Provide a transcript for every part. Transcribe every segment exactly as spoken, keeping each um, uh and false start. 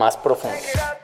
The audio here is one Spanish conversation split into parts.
más profundo.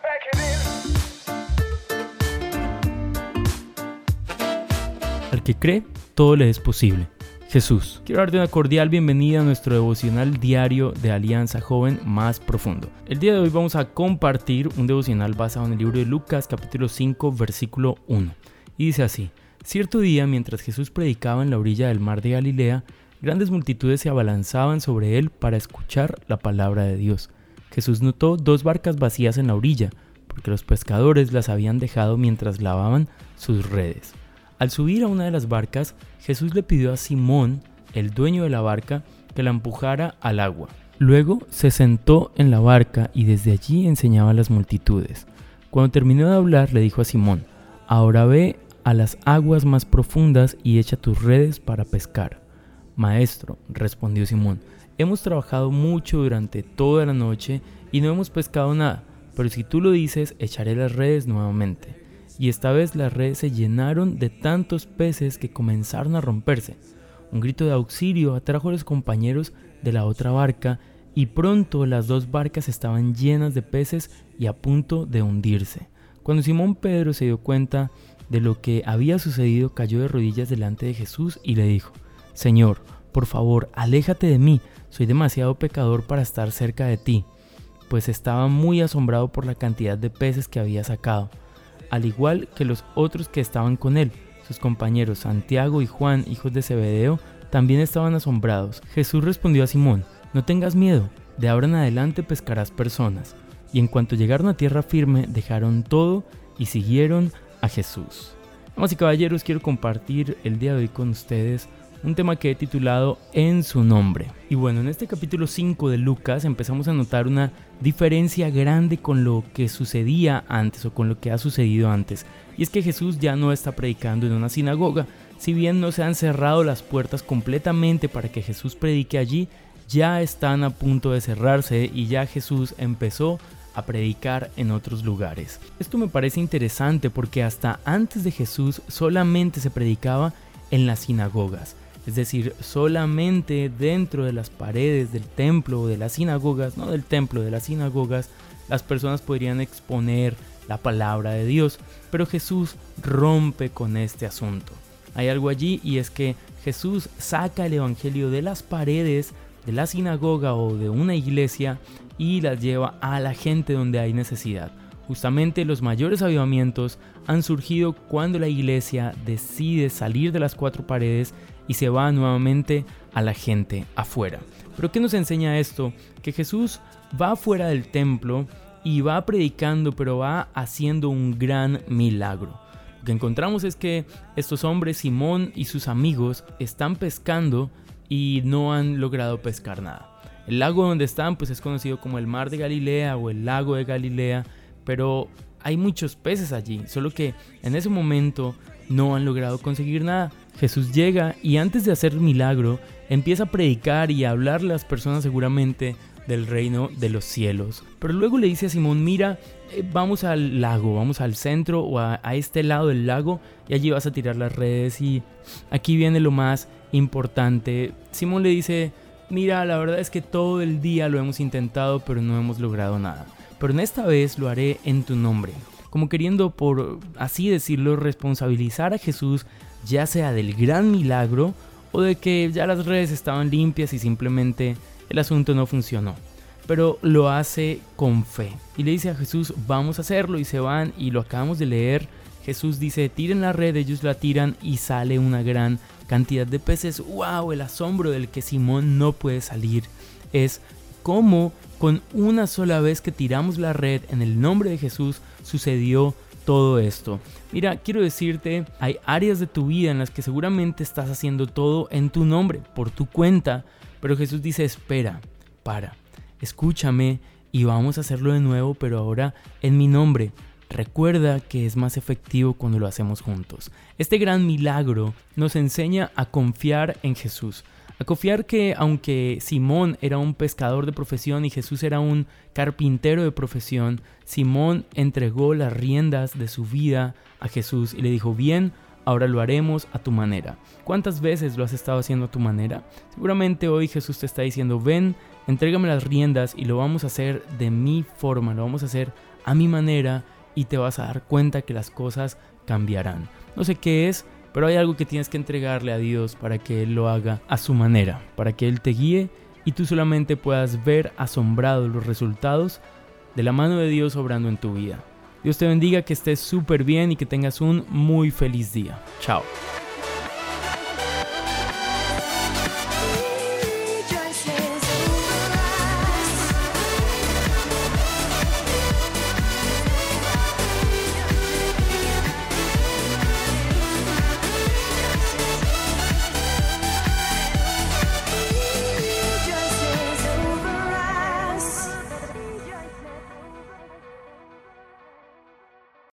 Al que cree, todo le es posible. Jesús. Quiero darte una cordial bienvenida a nuestro devocional diario de Alianza Joven Más Profundo. El día de hoy vamos a compartir un devocional basado en el libro de Lucas, capítulo cinco, versículo uno. Y dice así: Cierto día, mientras Jesús predicaba en la orilla del mar de Galilea, grandes multitudes se abalanzaban sobre él para escuchar la palabra de Dios. Jesús notó dos barcas vacías en la orilla, porque los pescadores las habían dejado mientras lavaban sus redes. Al subir a una de las barcas, Jesús le pidió a Simón, el dueño de la barca, que la empujara al agua. Luego se sentó en la barca y desde allí enseñaba a las multitudes. Cuando terminó de hablar, le dijo a Simón: Ahora ve a las aguas más profundas y echa tus redes para pescar. Maestro, respondió Simón, hemos trabajado mucho durante toda la noche y no hemos pescado nada, pero si tú lo dices, echaré las redes nuevamente. Y esta vez las redes se llenaron de tantos peces que comenzaron a romperse. Un grito de auxilio atrajo a los compañeros de la otra barca y pronto las dos barcas estaban llenas de peces y a punto de hundirse. Cuando Simón Pedro se dio cuenta de lo que había sucedido, cayó de rodillas delante de Jesús y le dijo: Señor, por favor, aléjate de mí, soy demasiado pecador para estar cerca de ti, pues estaba muy asombrado por la cantidad de peces que había sacado. Al igual que los otros que estaban con él, sus compañeros Santiago y Juan, hijos de Zebedeo, también estaban asombrados. Jesús respondió a Simón: No tengas miedo, de ahora en adelante pescarás personas. Y en cuanto llegaron a tierra firme, dejaron todo y siguieron a Jesús. Damas y caballeros, quiero compartir el día de hoy con ustedes un tema que he titulado En su nombre. Y bueno, en este capítulo cinco de Lucas empezamos a notar una diferencia grande con lo que sucedía antes o con lo que ha sucedido antes. Y es que Jesús ya no está predicando en una sinagoga. Si bien no se han cerrado las puertas completamente para que Jesús predique allí, ya están a punto de cerrarse y ya Jesús empezó a predicar en otros lugares. Esto me parece interesante porque hasta antes de Jesús solamente se predicaba en las sinagogas. Es decir, solamente dentro de las paredes del templo o de las sinagogas, no del templo, de las sinagogas, las personas podrían exponer la palabra de Dios. Pero Jesús rompe con este asunto. Hay algo allí y es que Jesús saca el evangelio de las paredes de la sinagoga o de una iglesia y las lleva a la gente donde hay necesidad. Justamente los mayores avivamientos han surgido cuando la iglesia decide salir de las cuatro paredes y se va nuevamente a la gente afuera. ¿Pero qué nos enseña esto? Que Jesús va afuera del templo y va predicando, pero va haciendo un gran milagro. Lo que encontramos es que estos hombres, Simón y sus amigos, están pescando y no han logrado pescar nada. El lago donde están pues es conocido como el mar de Galilea o el lago de Galilea, pero hay muchos peces allí, solo que en ese momento no han logrado conseguir nada. Jesús llega y antes de hacer el milagro empieza a predicar y a hablarle a las personas seguramente del reino de los cielos. Pero luego le dice a Simón: mira, eh, vamos al lago, vamos al centro o a, a este lado del lago y allí vas a tirar las redes. Y aquí viene lo más importante. Simón le dice: mira, la verdad es que todo el día lo hemos intentado pero no hemos logrado nada. Pero en esta vez lo haré en tu nombre. Como queriendo, por así decirlo, responsabilizar a Jesús, ya sea del gran milagro o de que ya las redes estaban limpias y simplemente el asunto no funcionó. Pero lo hace con fe y le dice a Jesús: vamos a hacerlo, y se van y lo acabamos de leer. Jesús dice: tiren la red, ellos la tiran y sale una gran cantidad de peces. ¡Wow! El asombro del que Simón no puede salir es cómo con una sola vez que tiramos la red en el nombre de Jesús sucedió todo esto. Mira, quiero decirte, hay áreas de tu vida en las que seguramente estás haciendo todo en tu nombre, por tu cuenta, pero Jesús dice: espera, para, escúchame y vamos a hacerlo de nuevo, pero ahora en mi nombre. Recuerda que es más efectivo cuando lo hacemos juntos. Este gran milagro nos enseña a confiar en Jesús. A confiar que aunque Simón era un pescador de profesión y Jesús era un carpintero de profesión, Simón entregó las riendas de su vida a Jesús y le dijo: bien, ahora lo haremos a tu manera. ¿Cuántas veces lo has estado haciendo a tu manera? Seguramente hoy Jesús te está diciendo: ven, entrégame las riendas y lo vamos a hacer de mi forma, lo vamos a hacer a mi manera y te vas a dar cuenta que las cosas cambiarán. No sé qué es, pero hay algo que tienes que entregarle a Dios para que Él lo haga a su manera, para que Él te guíe y tú solamente puedas ver asombrado los resultados de la mano de Dios obrando en tu vida. Dios te bendiga, que estés súper bien y que tengas un muy feliz día. Chao.